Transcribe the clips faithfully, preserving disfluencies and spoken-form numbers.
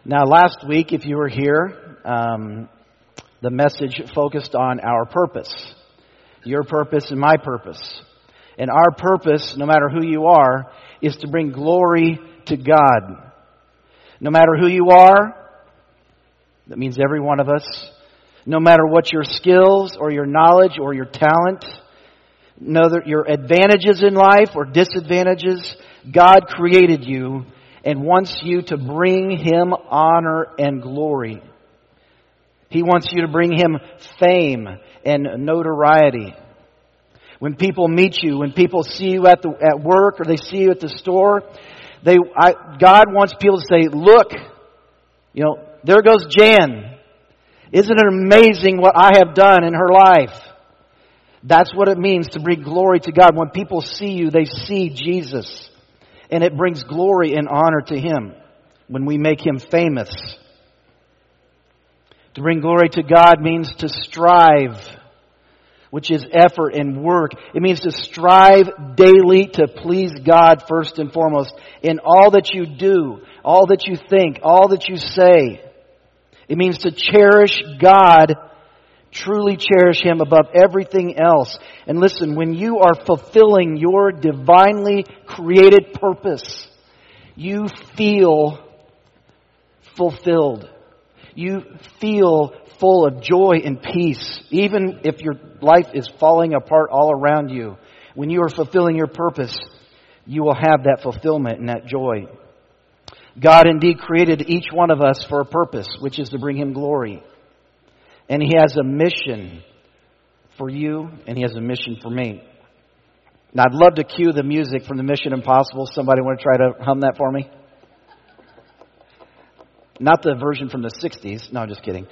Now, last week, if you were here, um, the message focused on our purpose. Your purpose and my purpose. And our purpose, no matter who you are, is to bring glory to God. No matter who you are, that means every one of us. No matter what your skills or your knowledge or your talent, no, your advantages in life or disadvantages, God created you and wants you to bring Him honor and glory. He wants you to bring Him fame and notoriety. When people meet you, when people see you at the at work or they see you at the store, they I, God wants people to say, "Look, you know, there goes Jan. Isn't it amazing what I have done in her life?" That's what it means to bring glory to God. When people see you, they see Jesus. And it brings glory and honor to Him when we make Him famous. To bring glory to God means to strive, which is effort and work. It means to strive daily to please God first and foremost in all that you do, all that you think, all that you say. It means to cherish God, truly cherish Him above everything else. And listen, when you are fulfilling your divinely created purpose, you feel fulfilled. You feel full of joy and peace, even if your life is falling apart all around you. When you are fulfilling your purpose, you will have that fulfillment and that joy. God indeed created each one of us for a purpose, which is to bring Him glory. And He has a mission for you, and He has a mission for me. Now, I'd love to cue the music from the Mission Impossible. Somebody want to try to hum that for me? Not the version from the sixties. No, I'm just kidding.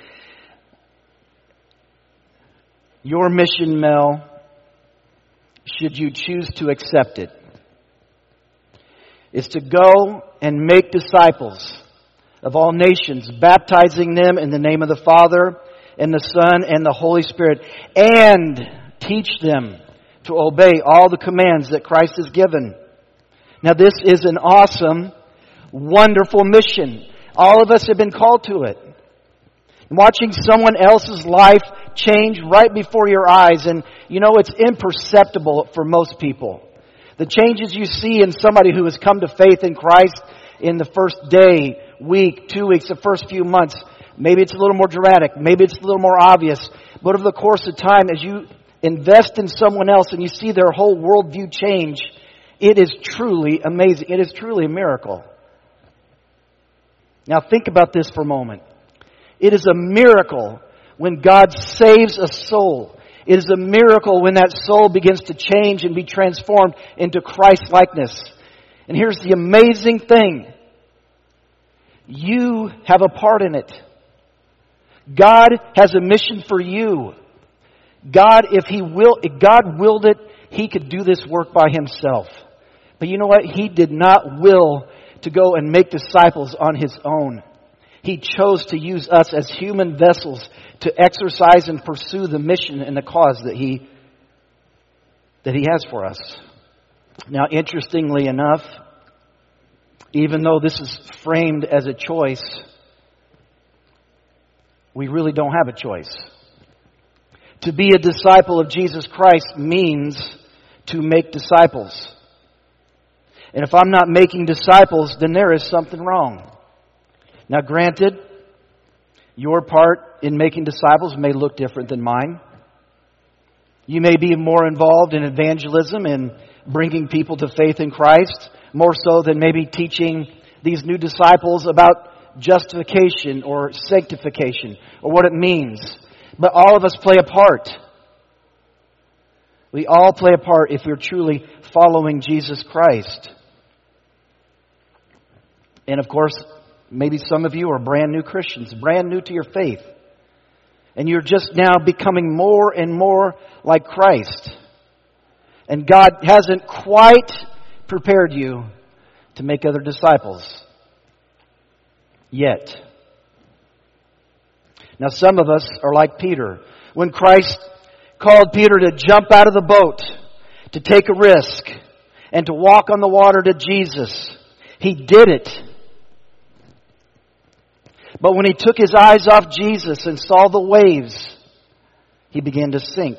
Your mission, Mel, should you choose to accept it, is to go and make disciples of all nations, baptizing them in the name of the Father and the Son and the Holy Spirit, and teach them to obey all the commands that Christ has given. Now, this is an awesome, wonderful mission. All of us have been called to it. Watching someone else's life change right before your eyes, and you know, it's imperceptible for most people. The changes you see in somebody who has come to faith in Christ in the first day, week, two weeks, the first few months, maybe it's a little more dramatic, maybe it's a little more obvious, but over the course of time, as you invest in someone else and you see their whole worldview change, it is truly amazing. It is truly a miracle. Now think about this for a moment. It is a miracle when God saves a soul. It is a miracle when that soul begins to change and be transformed into Christ-likeness. And here's the amazing thing. You have a part in it. God has a mission for you. God, if He will, if God willed it, He could do this work by Himself. But you know what? He did not will to go and make disciples on His own. He chose to use us as human vessels to exercise and pursue the mission and the cause that He that He has for us. Now, interestingly enough, even though this is framed as a choice, we really don't have a choice. To be a disciple of Jesus Christ means to make disciples. And if I'm not making disciples, then there is something wrong. Now, granted, your part in making disciples may look different than mine. You may be more involved in evangelism and bringing people to faith in Christ, more so than maybe teaching these new disciples about justification or sanctification or what it means. But all of us play a part. We all play a part if we're truly following Jesus Christ. And of course, maybe some of you are brand new Christians, brand new to your faith. And you're just now becoming more and more like Christ. And God hasn't quite prepared you to make other disciples yet. Now, some of us are like Peter. When Christ called Peter to jump out of the boat, to take a risk, and to walk on the water to Jesus, he did it. But when he took his eyes off Jesus and saw the waves, he began to sink.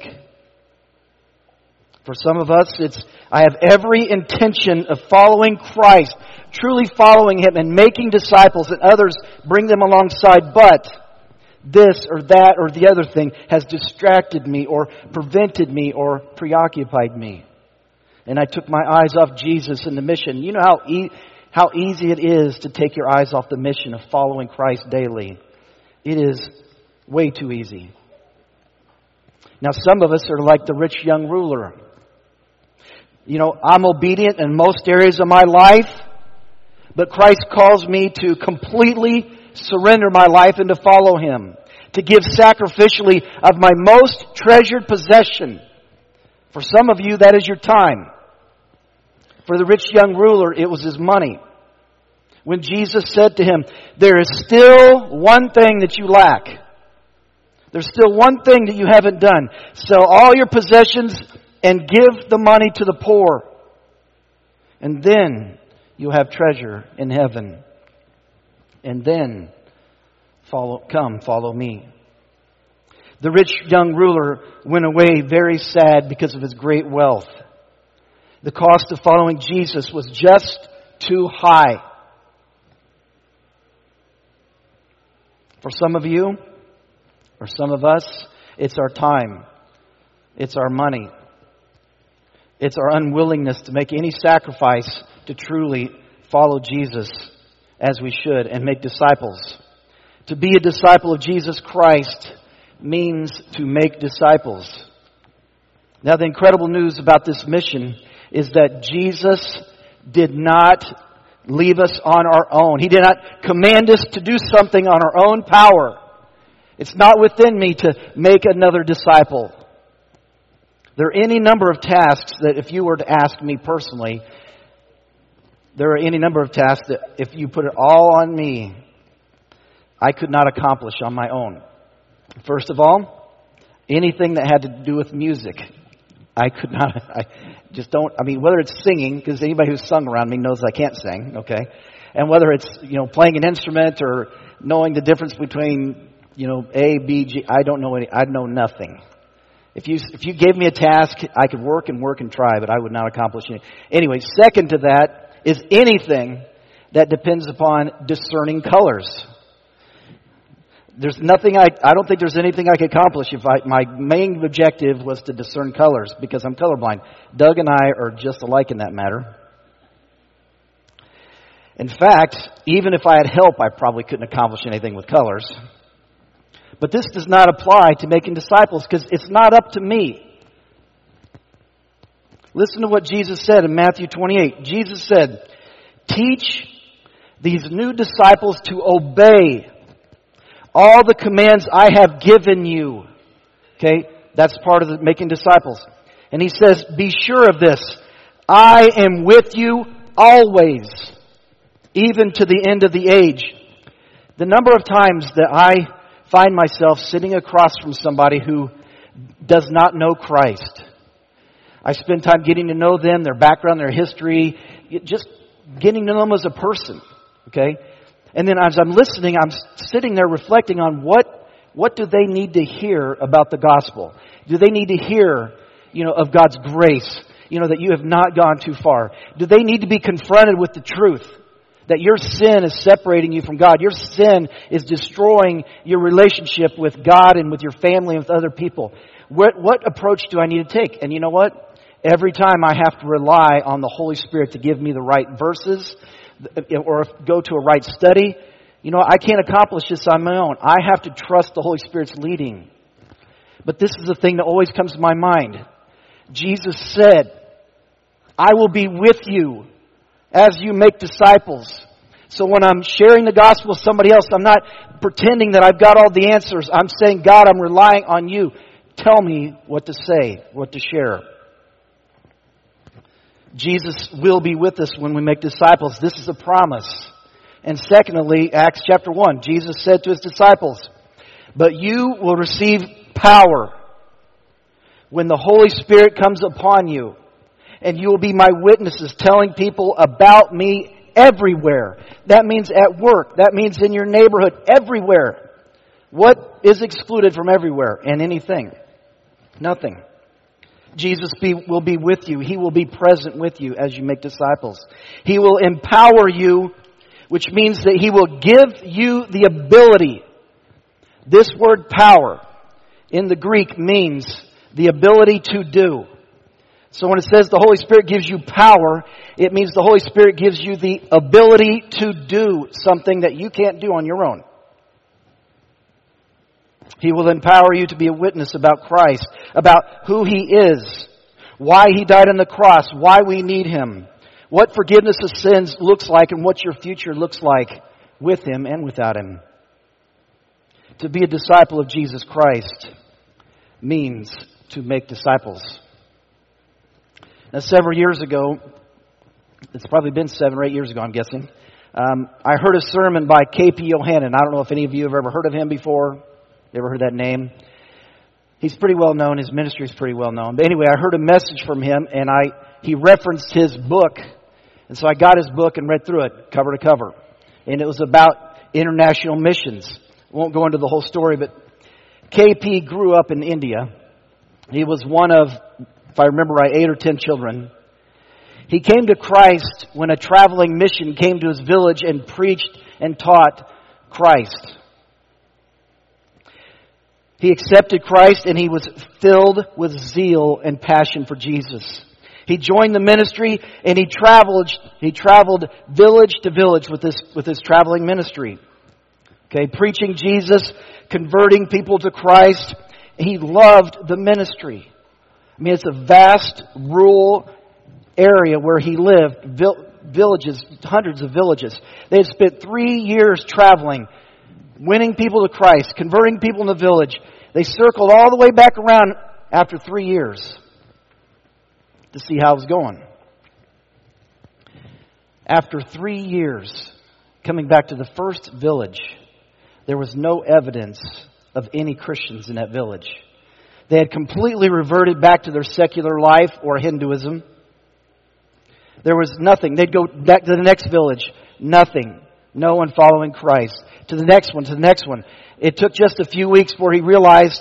For some of us, it's, I have every intention of following Christ, truly following Him and making disciples, and others bring them alongside, but this or that or the other thing has distracted me or prevented me or preoccupied me. And I took my eyes off Jesus and the mission. You know how e- how easy it is to take your eyes off the mission of following Christ daily. It is way too easy. Now some of us are like the rich young ruler. You know, I'm obedient in most areas of my life, but Christ calls me to completely surrender my life and to follow Him. To give sacrificially of my most treasured possession. For some of you, that is your time. For the rich young ruler, it was his money. When Jesus said to him, there is still one thing that you lack. There's still one thing that you haven't done. Sell all your possessions and give the money to the poor. And then you'll have treasure in heaven. And then follow, come, follow me. The rich young ruler went away very sad because of his great wealth. The cost of following Jesus was just too high. For some of you, or some of us, it's our time. It's our money. It's our unwillingness to make any sacrifice to truly follow Jesus as we should and make disciples. To be a disciple of Jesus Christ means to make disciples. Now, the incredible news about this mission is that Jesus did not leave us on our own. He did not command us to do something on our own power. It's not within me to make another disciple. There are any number of tasks that if you were to ask me personally, there are any number of tasks that if you put it all on me, I could not accomplish on my own. First of all, anything that had to do with music, I could not, I just don't, I mean, whether it's singing, because anybody who's sung around me knows I can't sing, okay? And whether it's, you know, playing an instrument or knowing the difference between, you know, A, B, G, I don't know any, I know nothing. If you, if you gave me a task, I could work and work and try, but I would not accomplish anything. Anyway, second to that is anything that depends upon discerning colors. There's nothing I, I don't think there's anything I could accomplish if I, my main objective was to discern colors because I'm colorblind. Doug and I are just alike in that matter. In fact, even if I had help, I probably couldn't accomplish anything with colors. But this does not apply to making disciples because it's not up to me. Listen to what Jesus said in Matthew twenty-eight. Jesus said, teach these new disciples to obey all the commands I have given you. Okay, that's part of the making disciples. And he says, be sure of this. I am with you always, even to the end of the age. The number of times that I find myself sitting across from somebody who does not know Christ. I spend time getting to know them, their background, their history, just getting to know them as a person. Okay? And then as I'm listening, I'm sitting there reflecting on what what do they need to hear about the gospel? Do they need to hear, you know, of God's grace, you know, that you have not gone too far? Do they need to be confronted with the truth that your sin is separating you from God? Your sin is destroying your relationship with God and with your family and with other people. What what approach do I need to take? And you know what? Every time I have to rely on the Holy Spirit to give me the right verses or go to a right study. You know, I can't accomplish this on my own. I have to trust the Holy Spirit's leading. But this is the thing that always comes to my mind. Jesus said, I will be with you as you make disciples. So when I'm sharing the gospel with somebody else, I'm not pretending that I've got all the answers. I'm saying, God, I'm relying on you. Tell me what to say, what to share. Jesus will be with us when we make disciples. This is a promise. And secondly, Acts chapter one, Jesus said to his disciples, but you will receive power when the Holy Spirit comes upon you, and you will be my witnesses, telling people about me everywhere. That means at work. That means in your neighborhood. Everywhere. What is excluded from everywhere and anything? Nothing. Jesus be, will be with you. He will be present with you as you make disciples. He will empower you, which means that He will give you the ability. This word power in the Greek means the ability to do. So when it says the Holy Spirit gives you power, it means the Holy Spirit gives you the ability to do something that you can't do on your own. He will empower you to be a witness about Christ, about who He is, why He died on the cross, why we need Him, what forgiveness of sins looks like, and what your future looks like with Him and without Him. To be a disciple of Jesus Christ means to make disciples. Now, several years ago, it's probably been seven or eight years ago, I'm guessing, um, I heard a sermon by K P Yohannan. I don't know if any of you have ever heard of him before. You ever heard that name? He's pretty well known. His ministry is pretty well known. But anyway, I heard a message from him, and I he referenced his book. And so I got his book and read through it, cover to cover. And it was about international missions. I won't go into the whole story, but K P grew up in India. He was one of, if I remember right, eight or ten children. He came to Christ when a traveling mission came to his village and preached and taught Christ. He accepted Christ and he was filled with zeal and passion for Jesus. He joined the ministry and he traveled he traveled village to village with this with his traveling ministry. Okay, preaching Jesus, converting people to Christ. He loved the ministry. I mean, it's a vast rural area where he lived, villages, hundreds of villages. They had spent three years traveling, winning people to Christ, converting people in the village. They circled all the way back around after three years to see how it was going. After three years, coming back to the first village, there was no evidence of any Christians in that village. They had completely reverted back to their secular life or Hinduism. There was nothing. They'd go back to the next village. Nothing. No one following Christ. To the next one, to the next one. It took just a few weeks before he realized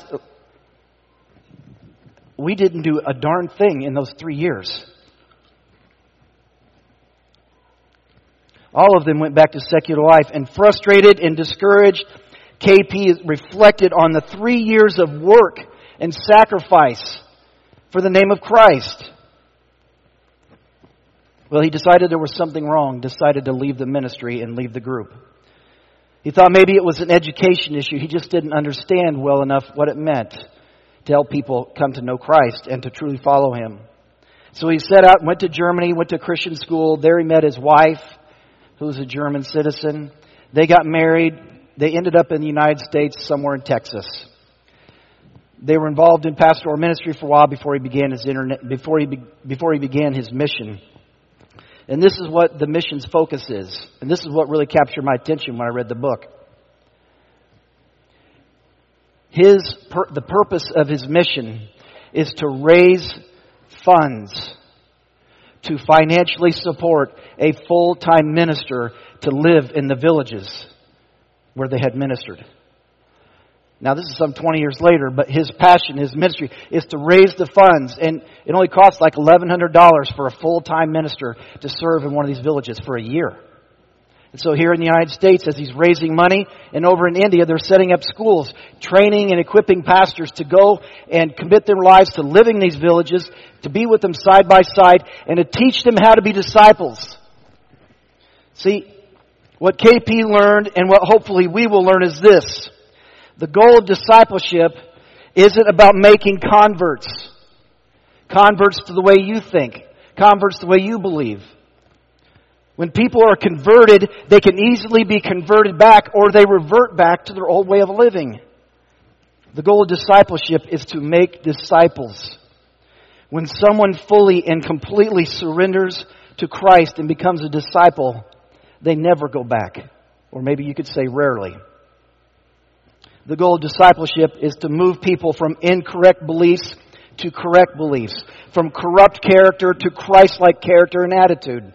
we didn't do a darn thing in those three years. All of them went back to secular life, and frustrated and discouraged, K P reflected on the three years of work and sacrifice for the name of Christ. Well, he decided there was something wrong, decided to leave the ministry and leave the group. He thought maybe it was an education issue. He just didn't understand well enough what it meant to help people come to know Christ and to truly follow Him. So he set out, went to Germany, went to Christian school. There he met his wife, who was a German citizen. They got married. They ended up in the United States, somewhere in Texas. They were involved in pastoral ministry for a while before he began his internet, before he be, before he began his mission. And this is what the mission's focus is. And this is what really captured my attention when I read the book. His the purpose of his mission is to raise funds to financially support a full-time minister to live in the villages where they had ministered. Now, this is some twenty years later, but his passion, his ministry, is to raise the funds. And it only costs like eleven hundred dollars for a full-time minister to serve in one of these villages for a year. And so here in the United States, as he's raising money, and over in India, they're setting up schools, training and equipping pastors to go and commit their lives to living in these villages, to be with them side by side, and to teach them how to be disciples. See, what K P learned, and what hopefully we will learn, is this. The goal of discipleship isn't about making converts. Converts to the way you think. Converts to the way you believe. When people are converted, they can easily be converted back, or they revert back to their old way of living. The goal of discipleship is to make disciples. When someone fully and completely surrenders to Christ and becomes a disciple, they never go back. Or maybe you could say rarely. The goal of discipleship is to move people from incorrect beliefs to correct beliefs, from corrupt character to Christ-like character and attitude,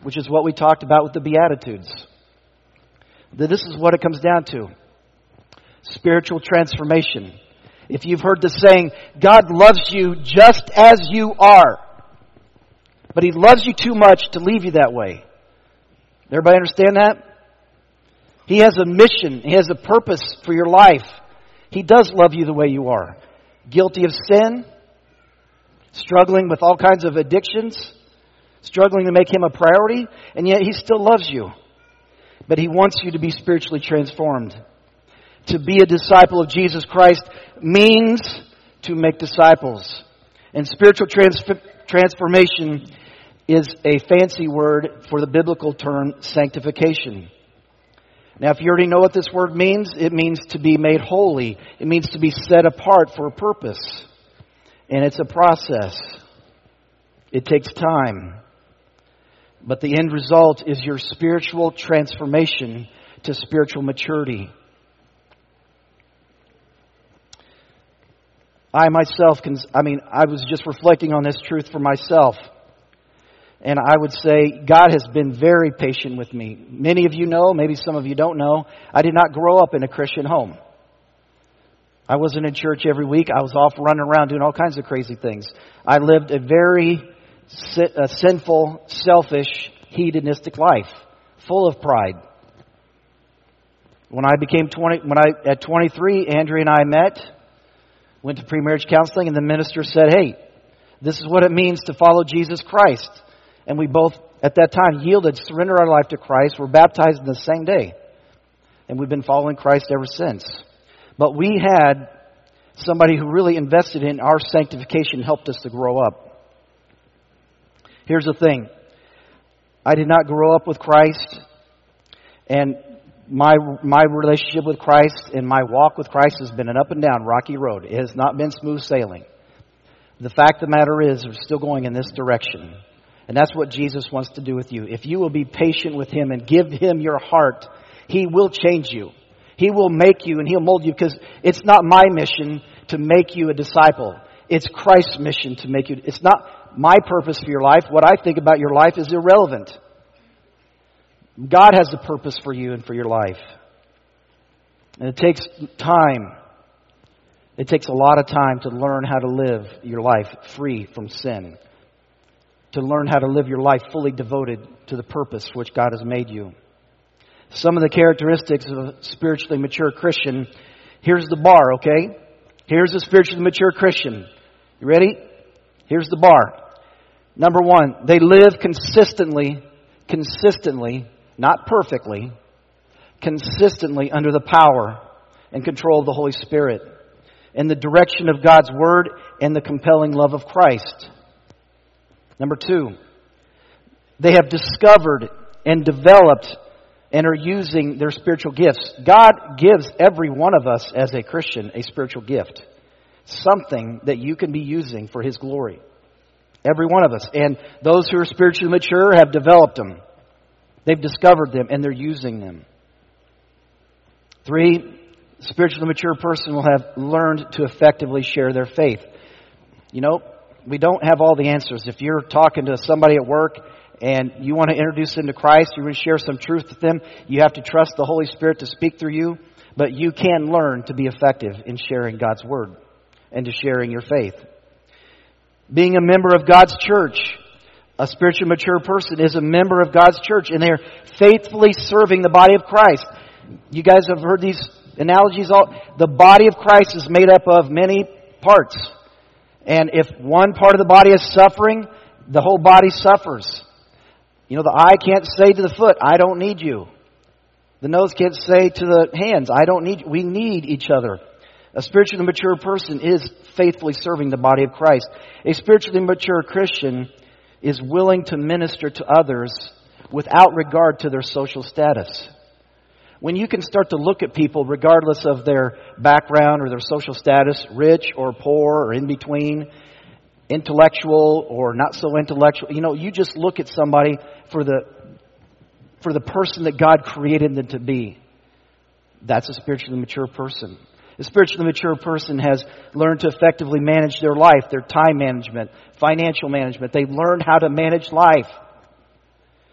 which is what we talked about with the Beatitudes. That this is what it comes down to. Spiritual transformation. If you've heard the saying, God loves you just as you are, but He loves you too much to leave you that way. Everybody understand that? He has a mission. He has a purpose for your life. He does love you the way you are. Guilty of sin, struggling with all kinds of addictions, struggling to make Him a priority, and yet He still loves you. But He wants you to be spiritually transformed. To be a disciple of Jesus Christ means to make disciples. And spiritual trans- transformation is a fancy word for the biblical term sanctification. Now, if you already know what this word means, it means to be made holy. It means to be set apart for a purpose. And it's a process. It takes time. But the end result is your spiritual transformation to spiritual maturity. I myself, can, I mean, I was just reflecting on this truth for myself. And I would say God has been very patient with me. Many of you know, maybe some of you don't know, I did not grow up in a Christian home. I wasn't in church every week. I was off running around doing all kinds of crazy things. I lived a very a sinful, selfish, hedonistic life, full of pride. When I became twenty, when I at twenty-three, Andrea and I met, went to pre-marriage counseling, and the minister said, "Hey, this is what it means to follow Jesus Christ." And we both, at that time, yielded, surrendered our life to Christ. We're baptized in the same day. And we've been following Christ ever since. But we had somebody who really invested in our sanctification and helped us to grow up. Here's the thing. I did not grow up with Christ. And my my relationship with Christ and my walk with Christ has been an up and down rocky road. It has not been smooth sailing. The fact of the matter is, we're still going in this direction. And that's what Jesus wants to do with you. If you will be patient with Him and give Him your heart, He will change you. He will make you and He'll mold you, because it's not my mission to make you a disciple. It's Christ's mission to make you. It's not my purpose for your life. What I think about your life is irrelevant. God has a purpose for you and for your life. And it takes time. It takes a lot of time to learn how to live your life free from sin. To learn how to live your life fully devoted to the purpose which God has made you. Some of the characteristics of a spiritually mature Christian. Here's the bar, okay? Here's a spiritually mature Christian. You ready? Here's the bar. Number one, they live consistently, consistently, not perfectly, consistently under the power and control of the Holy Spirit, in the direction of God's Word and the compelling love of Christ. Number two, they have discovered and developed and are using their spiritual gifts. God gives every one of us as a Christian a spiritual gift. Something that you can be using for His glory. Every one of us. And those who are spiritually mature have developed them. They've discovered them and they're using them. Three, a spiritually mature person will have learned to effectively share their faith. You know, we don't have all the answers. If you're talking to somebody at work and you want to introduce them to Christ, you want to share some truth with them, you have to trust the Holy Spirit to speak through you. But you can learn to be effective in sharing God's Word and to sharing your faith. Being a member of God's church. A spiritually mature person is a member of God's church, and they're faithfully serving the body of Christ. You guys have heard these analogies all. The body of Christ is made up of many parts. And if one part of the body is suffering, the whole body suffers. You know, the eye can't say to the foot, "I don't need you." The nose can't say to the hands, "I don't need you." We need each other. A spiritually mature person is faithfully serving the body of Christ. A spiritually mature Christian is willing to minister to others without regard to their social status. When you can start to look at people regardless of their background or their social status, rich or poor or in between, intellectual or not so intellectual, you know, you just look at somebody for the for the person that God created them to be. That's a spiritually mature person. A spiritually mature person has learned to effectively manage their life, their time management, financial management. They've learned how to manage life.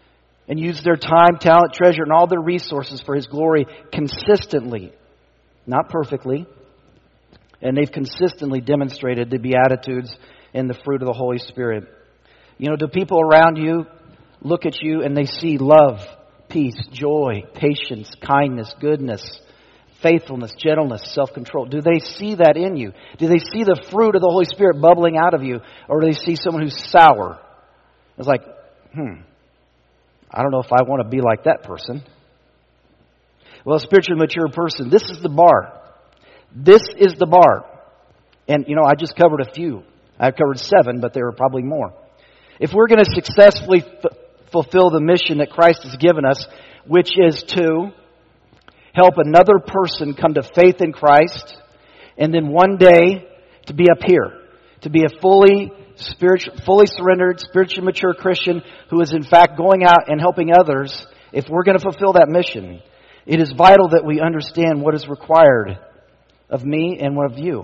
and use their time, talent, treasure, and all their resources for His glory consistently, not perfectly. And they've consistently demonstrated the Beatitudes and the fruit of the Holy Spirit. You know, do people around you look at you and they see love, peace, joy, patience, kindness, goodness, faithfulness, gentleness, self-control? Do they see that in you? Do they see the fruit of the Holy Spirit bubbling out of you? Or do they see someone who's sour? It's like, hmm, I don't know if I want to be like that person. Well, a spiritually mature person, this is the bar. This is the bar. And, you know, I just covered a few. I covered seven, but there are probably more. If we're going to successfully f- fulfill the mission that Christ has given us, which is to help another person come to faith in Christ, and then one day to be up here, to be a fully spiritual, fully surrendered, spiritually mature Christian who is in fact going out and helping others, if we're going to fulfill that mission, it is vital that we understand what is required of me and of you.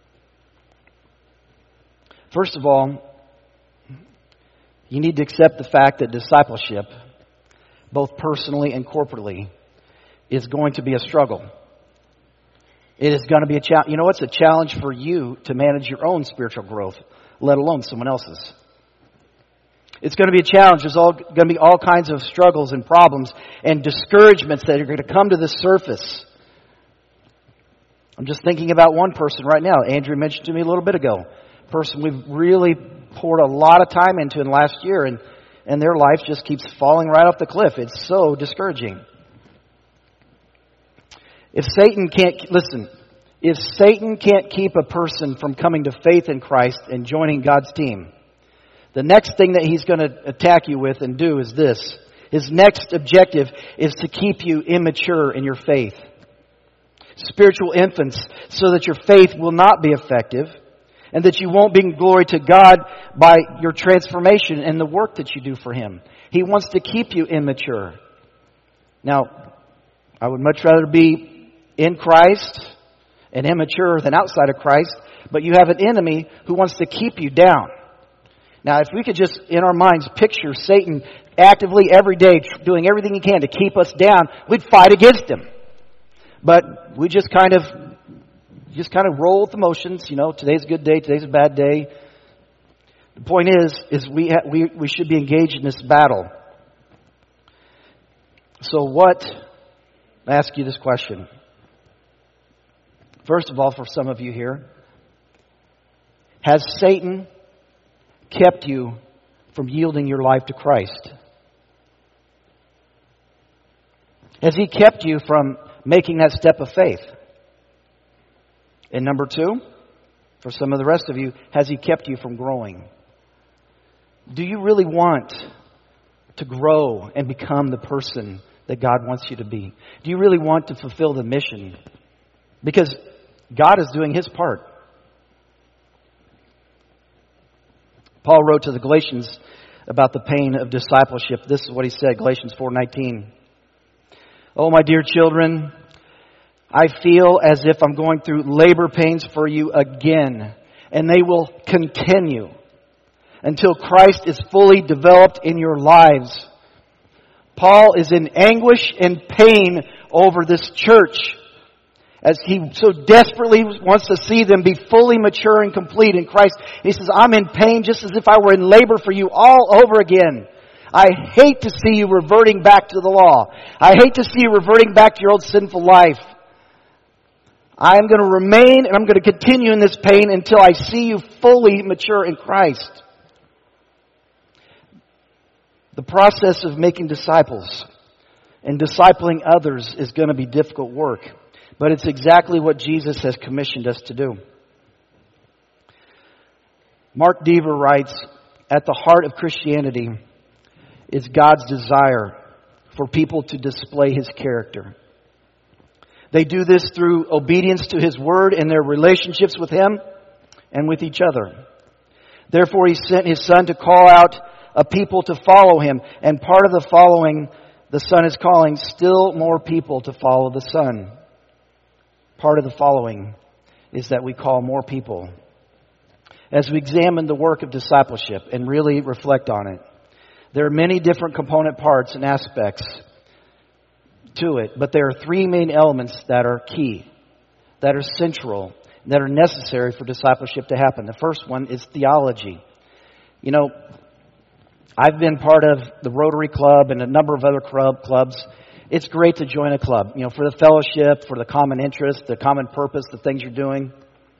First of all, you need to accept the fact that discipleship, both personally and corporately, is going to be a struggle. It is going to be a challenge. You know, it's a challenge for you to manage your own spiritual growth, let alone someone else's. It's going to be a challenge. There's all, going to be all kinds of struggles and problems and discouragements that are going to come to the surface. I'm just thinking about one person right now. Andrew mentioned to me a little bit ago. A person we've really poured a lot of time into in the last year, and, and their life just keeps falling right off the cliff. It's so discouraging. If Satan can't, listen, if Satan can't keep a person from coming to faith in Christ and joining God's team, the next thing that he's going to attack you with and do is this. His next objective is to keep you immature in your faith. Spiritual infants, so that your faith will not be effective and that you won't bring glory to God by your transformation and the work that you do for Him. He wants to keep you immature. Now, I would much rather be in Christ and immature than outside of Christ, but you have an enemy who wants to keep you down. Now, if we could just, in our minds, picture Satan actively every day doing everything he can to keep us down, we'd fight against him. But we just kind of, just kind of roll with the motions. You know, today's a good day, today's a bad day. The point is, is we ha- we we should be engaged in this battle. So, what? I ask you this question. First of all, for some of you here, has Satan kept you from yielding your life to Christ? Has he kept you from making that step of faith? And number two, for some of the rest of you, has he kept you from growing? Do you really want to grow and become the person that God wants you to be? Do you really want to fulfill the mission? Because God is doing His part. Paul wrote to the Galatians about the pain of discipleship. This is what he said, Galatians four nineteen. Oh, my dear children, I feel as if I'm going through labor pains for you again, and they will continue until Christ is fully developed in your lives. Paul is in anguish and pain over this church, as he so desperately wants to see them be fully mature and complete in Christ. He says, I'm in pain just as if I were in labor for you all over again. I hate to see you reverting back to the law. I hate to see you reverting back to your old sinful life. I am going to remain and I'm going to continue in this pain until I see you fully mature in Christ. The process of making disciples and discipling others is going to be difficult work. But it's exactly what Jesus has commissioned us to do. Mark Dever writes, at the heart of Christianity is God's desire for people to display His character. They do this through obedience to His Word and their relationships with Him and with each other. Therefore, He sent His Son to call out a people to follow Him. And part of the following, the Son is calling still more people to follow the Son. Part of the following is that we call more people. As we examine the work of discipleship and really reflect on it, There are many different component parts and aspects to it, but there are three main elements that are key, that are central, that are necessary for discipleship to happen. The first one is theology. You know, I've been part of the Rotary Club and a number of other club clubs. It's great to join a club, you know, for the fellowship, for the common interest, the common purpose, the things you're doing.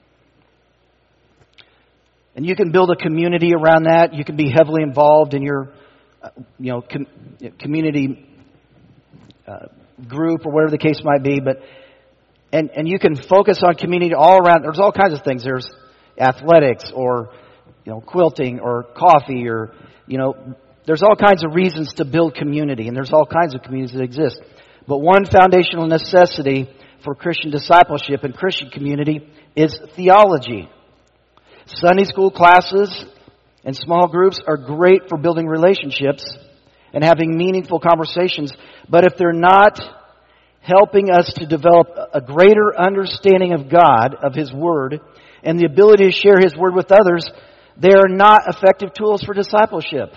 And you can build a community around that. You can be heavily involved in your, uh, you know, com- community uh, group or whatever the case might be. But and and you can focus on community all around. There's all kinds of things. There's athletics, or you know, quilting, or coffee, or you know, there's all kinds of reasons to build community, and there's all kinds of communities that exist. But one foundational necessity for Christian discipleship and Christian community is theology. Sunday school classes and small groups are great for building relationships and having meaningful conversations, but if they're not helping us to develop a greater understanding of God, of His Word, and the ability to share His Word with others, they are not effective tools for discipleship.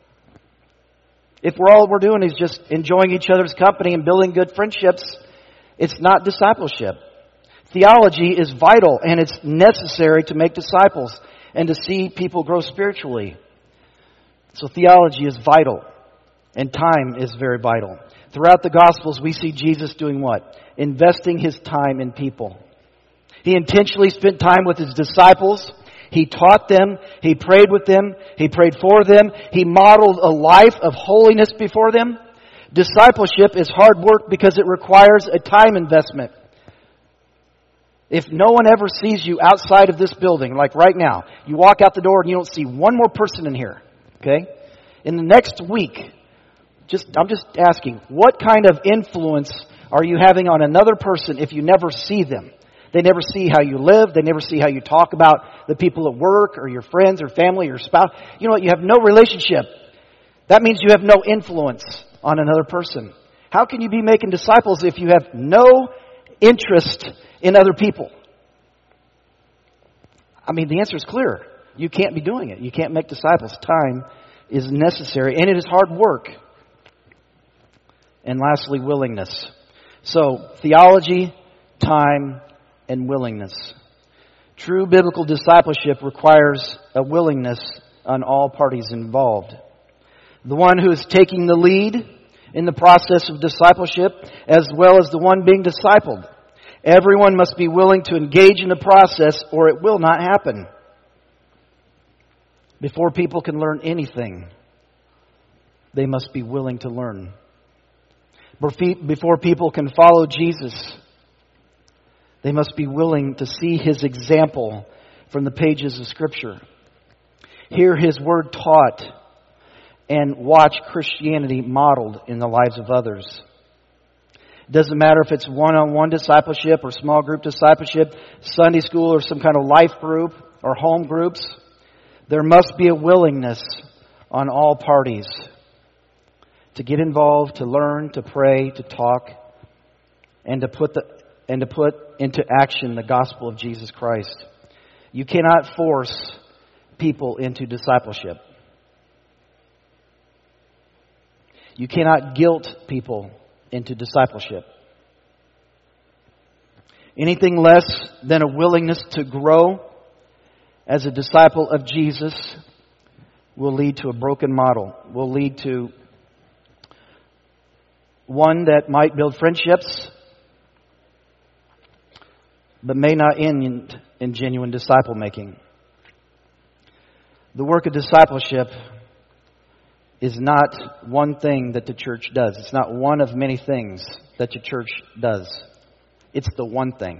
If we're all we're doing is just enjoying each other's company and building good friendships, it's not discipleship. Theology is vital, and it's necessary to make disciples and to see people grow spiritually. So theology is vital, and time is very vital. Throughout the Gospels, we see Jesus doing what? Investing His time in people. He intentionally spent time with His disciples. He taught them. He prayed with them. He prayed for them. He modeled a life of holiness before them. Discipleship is hard work because it requires a time investment. If no one ever sees you outside of this building, like right now, you walk out the door and you don't see one more person in here, okay? In the next week, just I'm just asking, what kind of influence are you having on another person if you never see them? They never see how you live. They never see how you talk about the people at work or your friends or family or spouse. You know what? You have no relationship. That means you have no influence on another person. How can you be making disciples if you have no interest in other people? I mean, the answer is clear. You can't be doing it. You can't make disciples. Time is necessary, and it is hard work. And lastly, willingness. So, theology, time, and willingness. True biblical discipleship requires a willingness on all parties involved. The one who is taking the lead in the process of discipleship, as well as the one being discipled. Everyone must be willing to engage in the process, or it will not happen. Before people can learn anything, they must be willing to learn. Before people can follow Jesus, they must be willing to see His example from the pages of Scripture, hear His Word taught, and watch Christianity modeled in the lives of others. It doesn't matter if it's one-on-one discipleship or small group discipleship, Sunday school or some kind of life group or home groups. There must be a willingness on all parties to get involved, to learn, to pray, to talk, and to put the and to put into action the gospel of Jesus Christ. You cannot force people into discipleship. You cannot guilt people into discipleship. Anything less than a willingness to grow as a disciple of Jesus will lead to a broken model, will lead to one that might build friendships, but may not end in, in genuine disciple making. The work of discipleship is not one thing that the church does. It's not one of many things that the church does. It's the one thing.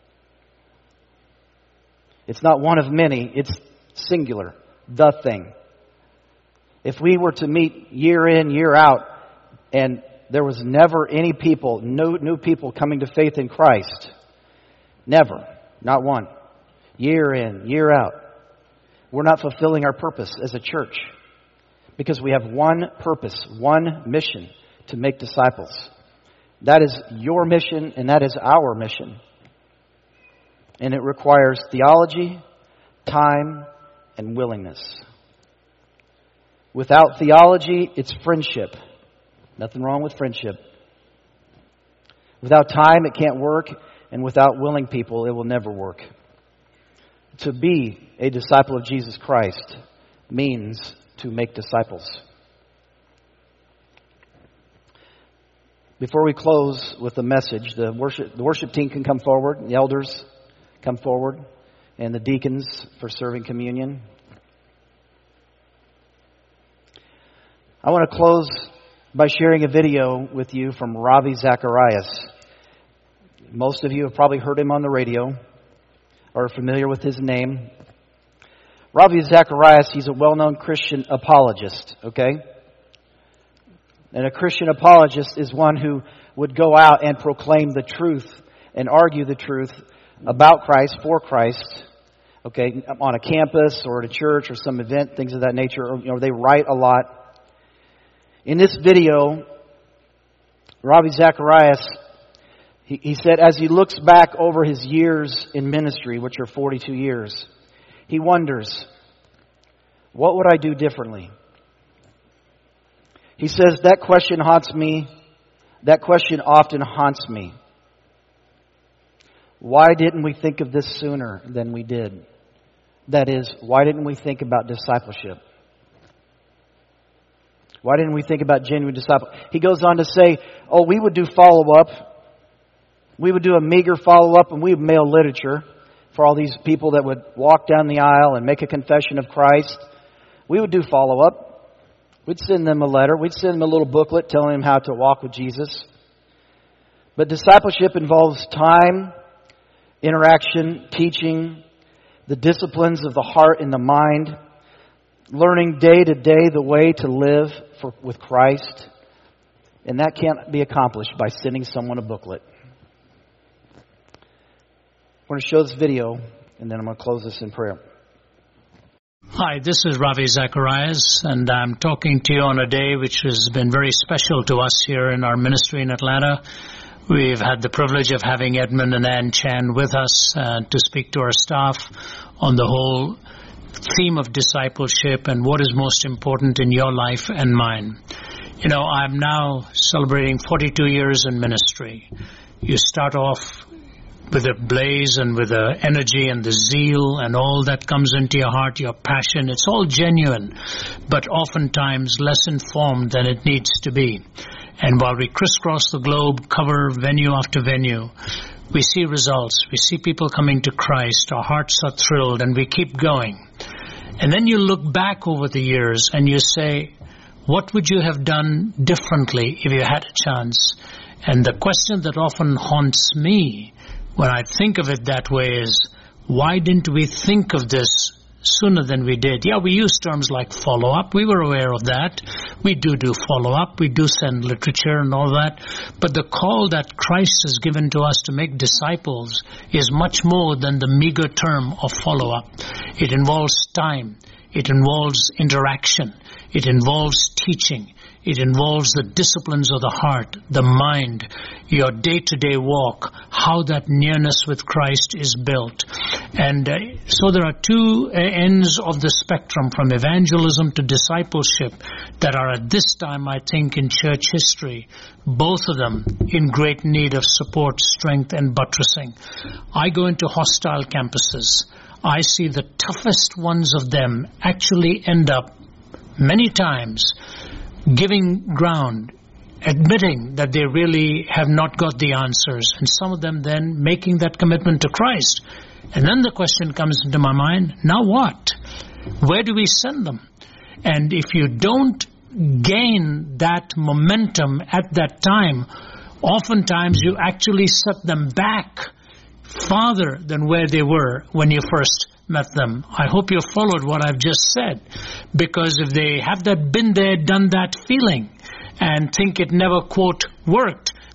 It's not one of many. It's singular. The thing. If we were to meet year in, year out, and there was never any people, no new people coming to faith in Christ, never, not one, year in, year out, we're not fulfilling our purpose as a church. Because we have one purpose, one mission, to make disciples. That is your mission, and that is our mission. And it requires theology, time, and willingness. Without theology, it's friendship. Nothing wrong with friendship. Without time, it can't work. And without willing people, it will never work. To be a disciple of Jesus Christ means to make disciples. Before we close with the message, the worship, the worship team can come forward. The elders come forward. And the deacons for serving communion. I want to close by sharing a video with you from Ravi Zacharias. Most of you have probably heard him on the radio or are familiar with his name. Ravi Zacharias, he's a well-known Christian apologist, okay? And a Christian apologist is one who would go out and proclaim the truth and argue the truth about Christ, for Christ, okay, on a campus or at a church or some event, things of that nature. Or, you know, they write a lot. In this video, Ravi Zacharias, he, he said as he looks back over his years in ministry, which are forty-two years, he wonders, what would I do differently? He says, that question haunts me. That question often haunts me. Why didn't we think of this sooner than we did? That is, why didn't we think about discipleship? Why didn't we think about genuine discipleship? He goes on to say, oh, we would do follow-up. We would do a meager follow-up and we would mail literature for all these people that would walk down the aisle and make a confession of Christ. We would do follow-up. We'd send them a letter. We'd send them a little booklet telling them how to walk with Jesus. But discipleship involves time, interaction, teaching, the disciplines of the heart and the mind, learning day to day the way to live for, with Christ. And that can't be accomplished by sending someone a booklet. I'm going to show this video, and then I'm going to close this in prayer. Hi, this is Ravi Zacharias, and I'm talking to you on a day which has been very special to us here in our ministry in Atlanta. We've had the privilege of having Edmund and Ann Chan with us uh, to speak to our staff on the whole theme of discipleship and what is most important in your life and mine. You know, I'm now celebrating forty-two years in ministry. You start off with a blaze and with the energy and the zeal and all that comes into your heart, your passion. It's all genuine, but oftentimes less informed than it needs to be. And while we crisscross the globe, cover venue after venue, we see results. We see people coming to Christ. Our hearts are thrilled and we keep going. And then you look back over the years and you say, what would you have done differently if you had a chance? And the question that often haunts me when I think of it that way is, why didn't we think of this sooner than we did? Yeah, we use terms like follow-up. We were aware of that. We do do follow-up. We do send literature and all that. But the call that Christ has given to us to make disciples is much more than the meager term of follow-up. It involves time. It involves interaction. It involves teaching. It involves the disciplines of the heart, the mind, your day-to-day walk, how that nearness with Christ is built. And uh, so there are two uh, ends of the spectrum, from evangelism to discipleship, that are at this time, I think, in church history, both of them in great need of support, strength, and buttressing. I go into hostile campuses. I see the toughest ones of them actually end up many times giving ground, admitting that they really have not got the answers, and some of them then making that commitment to Christ. And then the question comes into my mind, now what? Where do we send them? And if you don't gain that momentum at that time, oftentimes you actually set them back farther than where they were when you first met them. I hope you followed what I've just said, because if they have that been there, done that feeling and think it never, quote, worked,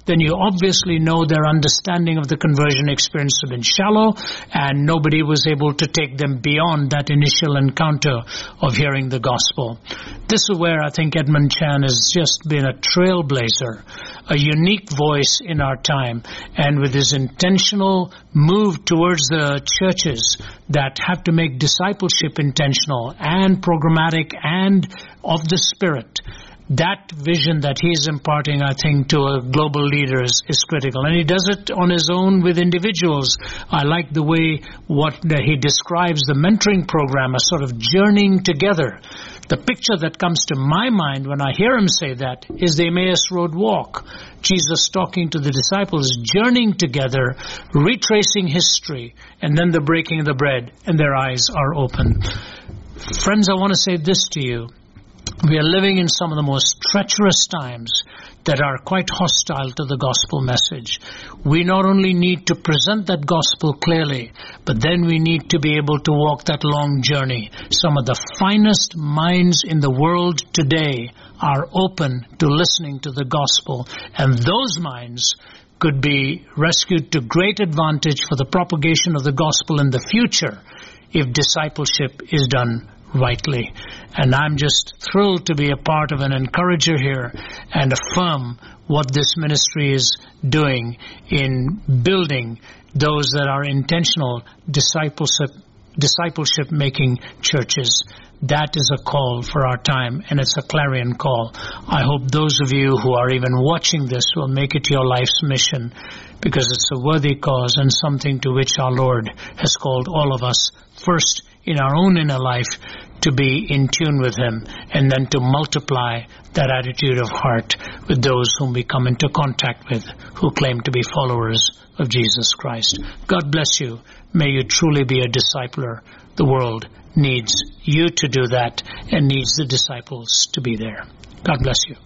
then you obviously know their understanding of the conversion experience has been shallow, and nobody was able to take them beyond that initial encounter of hearing the gospel. This is where I think Edmund Chan has just been a trailblazer, a unique voice in our time, and with his intentional move towards the churches that have to make discipleship intentional and programmatic and of the Spirit. That vision that he's imparting, I think, to a global leaders is critical. And he does it on his own with individuals. I like the way what he describes the mentoring program as sort of journeying together. The picture that comes to my mind when I hear him say that is the Emmaus Road walk. Jesus talking to the disciples, journeying together, retracing history, and then the breaking of the bread, and their eyes are open. Friends, I want to say this to you. We are living in some of the most treacherous times that are quite hostile to the gospel message. We not only need to present that gospel clearly, but then we need to be able to walk that long journey. Some of the finest minds in the world today are open to listening to the gospel, and those minds could be rescued to great advantage for the propagation of the gospel in the future if discipleship is done rightly. And I'm just thrilled to be a part of an encourager here and affirm what this ministry is doing in building those that are intentional discipleship, discipleship making churches. That is a call for our time, and it's a clarion call. I hope those of you who are even watching this will make it your life's mission, because it's a worthy cause and something to which our Lord has called all of us, first in our own inner life, to be in tune with Him, and then to multiply that attitude of heart with those whom we come into contact with who claim to be followers of Jesus Christ. God bless you. May you truly be a discipler. The world needs you to do that and needs the disciples to be there. God bless you.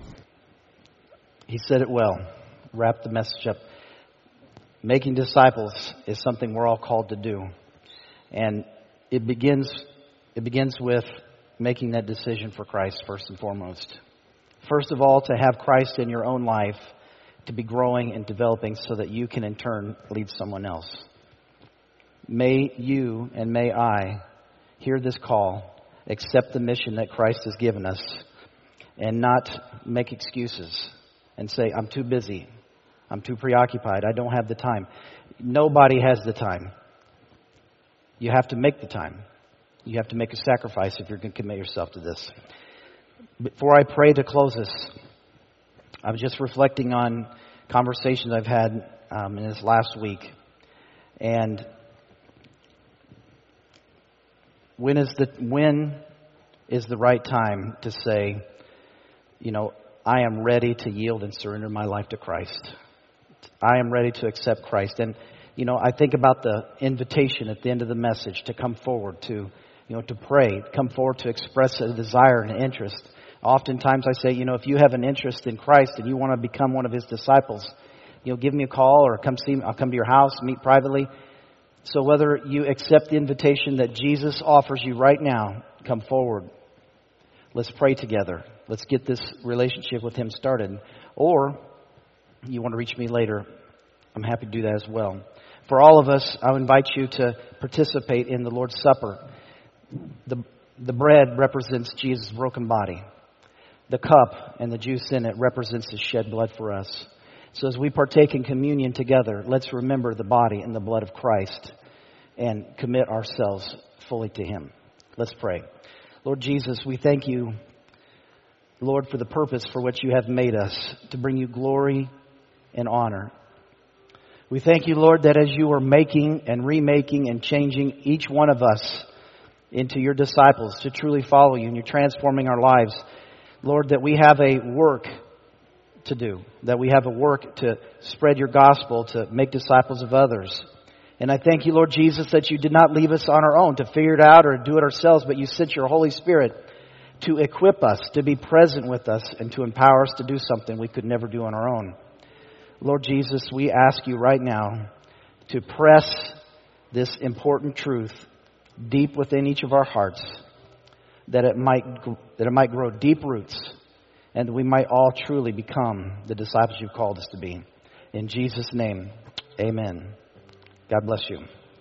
He said it well. Wrap the message up. Making disciples is something we're all called to do. And it begins it begins with making that decision for Christ first and foremost. First of all, to have Christ in your own life, to be growing and developing so that you can in turn lead someone else. May you and may I hear this call, accept the mission that Christ has given us, and not make excuses and say, I'm too busy, I'm too preoccupied, I don't have the time. Nobody has the time. You have to make the time. You have to make a sacrifice if you're going to commit yourself to this. Before I pray to close this, I was just reflecting on conversations I've had um, in this last week. And when is the when is the right time to say, you know, I am ready to yield and surrender my life to Christ. I am ready to accept Christ. And, you know, I think about the invitation at the end of the message to come forward, to, you know, to pray, come forward to express a desire and an interest. Oftentimes I say, you know, if you have an interest in Christ and you want to become one of His disciples, you know, give me a call or come see me. I'll come to your house, meet privately. So whether you accept the invitation that Jesus offers you right now, come forward. Let's pray together. Let's get this relationship with Him started. Or you want to reach me later, I'm happy to do that as well. For all of us, I invite you to participate in the Lord's Supper. The, the bread represents Jesus' broken body. The cup and the juice in it represents His shed blood for us. So as we partake in communion together, let's remember the body and the blood of Christ and commit ourselves fully to Him. Let's pray. Lord Jesus, we thank You, Lord, for the purpose for which You have made us, to bring You glory and honor. We thank You, Lord, that as You are making and remaking and changing each one of us into Your disciples to truly follow You, and You're transforming our lives, Lord, that we have a work to do, that we have a work to spread Your gospel, to make disciples of others. And I thank You, Lord Jesus, that You did not leave us on our own to figure it out or do it ourselves, but You sent Your Holy Spirit to equip us, to be present with us, and to empower us to do something we could never do on our own. Lord Jesus, we ask You right now to press this important truth deep within each of our hearts, that it might that it might grow deep roots and that we might all truly become the disciples you've called us to be. In Jesus' name, amen. God bless you.